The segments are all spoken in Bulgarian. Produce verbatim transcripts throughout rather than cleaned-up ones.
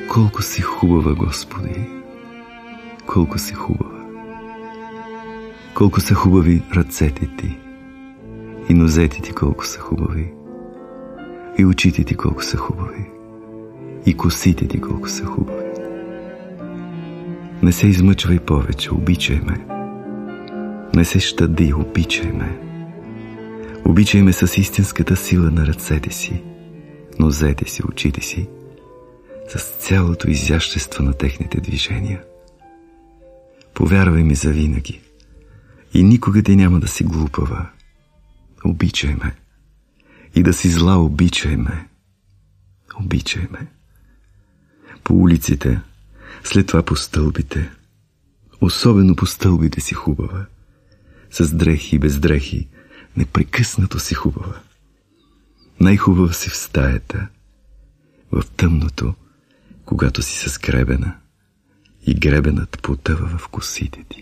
Колко си хубава, Господи! Колко си хубава! Колко са хубави ръцете Ти! И нозете Ти колко са хубави! И очите Ти колко са хубави! И косите Ти колко са хубави! Не се измъчвай повече, обичай ме! Не се щади, обичай ме! Обичай ме с истинската сила на ръцете си, нозете си, очите си, с цялото изящество на техните движения. Повярвай ми завинаги и никога ти няма да си глупава. Обичай ме. И да си зла, обичай ме. Обичай ме. По улиците, след това по стълбите, особено по стълбите си хубава, с дрехи и без дрехи, непрекъснато си хубава. Най-хубава си в стаята, в тъмното, когато си с гребена и гребенът потъва в косите ти.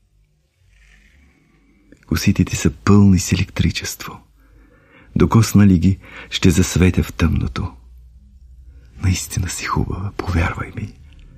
Косите ти са пълни с електричество. Докосна ли ги, ще засветя в тъмното. Наистина си хубава, повярвай ми.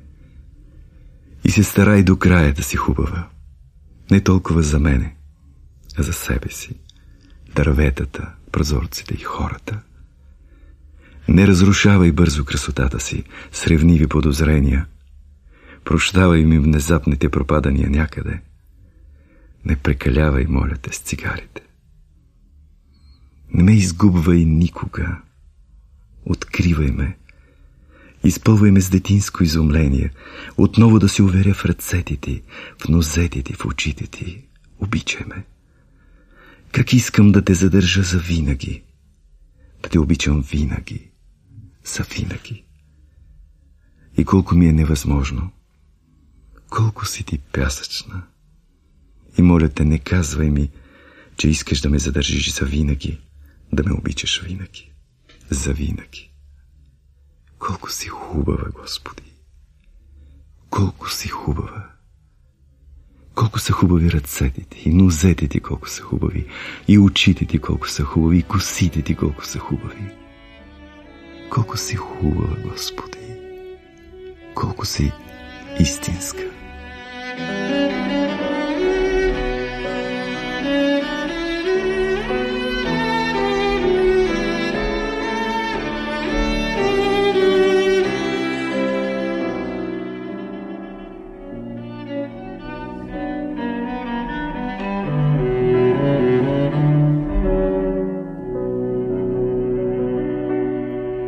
И се старай до края да си хубава. Не толкова за мене, а за себе си, дърветата, прозорците и хората. Не разрушавай бързо красотата си с ревниви подозрения. Прощавай ми внезапните пропадания някъде. Не прекалявай, моля те, с цигарите. Не ме изгубвай никога. Откривай ме. Изпълвай ме с детинско изумление. Отново да се уверя в ръцете ти, в нозете ти, в очите ти. Обичай ме. Как искам да те задържа за винаги. Да те обичам винаги. За винаги. И колко ми е невъзможно. Колко си ти пясъчна. И моля те, не казвай ми, че искаш да ме задържиш за винаги, да ме обичаш винаги. За винаги. Колко си хубава, Господи! Колко си хубава! Колко са хубави ръцете ти, и нозете ти колко са хубави, и очите ти колко са хубави, и косите ти колко са хубави. Колко си хубава, Господи! Колко си истинска!